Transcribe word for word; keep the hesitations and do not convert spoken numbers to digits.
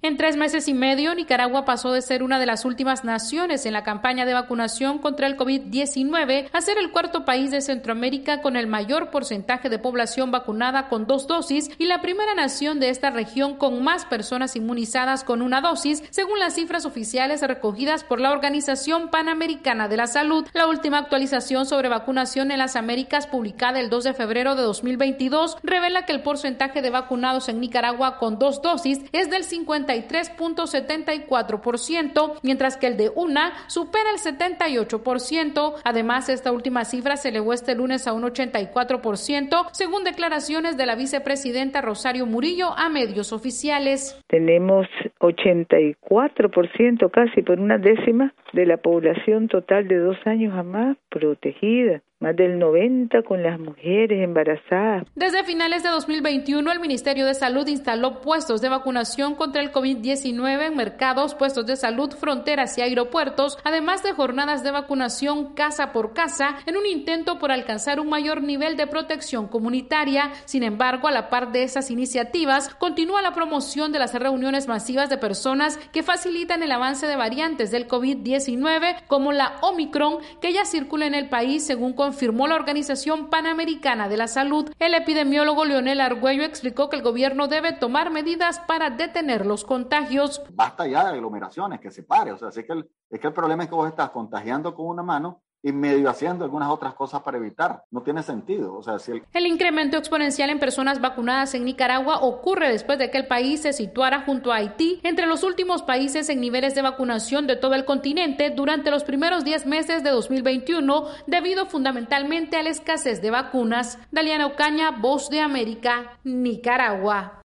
En tres meses y medio, Nicaragua pasó de ser una de las últimas naciones en la campaña de vacunación contra el COVID diecinueve a ser el cuarto país de Centroamérica con el mayor porcentaje de población vacunada con dos dosis y la primera nación de esta región con más personas inmunizadas con una dosis, según las cifras oficiales recogidas por la Organización Panamericana de la Salud. La última actualización sobre vacunación en las Américas, publicada el dos de febrero de dos mil veintidós, revela que el porcentaje de vacunados en Nicaragua con dos dosis es del cincuenta y tres punto setenta y cuatro por ciento, mientras que el de una supera el setenta y ocho por ciento. Además, esta última cifra se elevó este lunes a un ochenta y cuatro por ciento, según declaraciones de la vicepresidenta Rosario Murillo a medios oficiales. Tenemos ochenta y cuatro por ciento, casi por una décima, de la población total de dos años a más protegida. Más del noventa con las mujeres embarazadas. Desde finales de dos mil veintiuno, el Ministerio de Salud instaló puestos de vacunación contra el COVID diecinueve en mercados, puestos de salud, fronteras y aeropuertos, además de jornadas de vacunación casa por casa, en un intento por alcanzar un mayor nivel de protección comunitaria. Sin embargo, a la par de esas iniciativas, continúa la promoción de las reuniones masivas de personas que facilitan el avance de variantes del COVID diecinueve, como la Omicron, que ya circula en el país, según confirmó la Organización Panamericana de la Salud. El epidemiólogo Leonel Argüello explicó que el gobierno debe tomar medidas para detener los contagios. Basta ya de aglomeraciones, que se pare. O sea, es que, el, es que el problema es que vos estás contagiando con una mano y medio haciendo algunas otras cosas para evitar. No tiene sentido. O sea, si el... el incremento exponencial en personas vacunadas en Nicaragua ocurre después de que el país se situara junto a Haití entre los últimos países en niveles de vacunación de todo el continente durante los primeros diez meses de dos mil veintiuno, debido fundamentalmente a la escasez de vacunas. Daliana Ocaña, Voz de América, Nicaragua.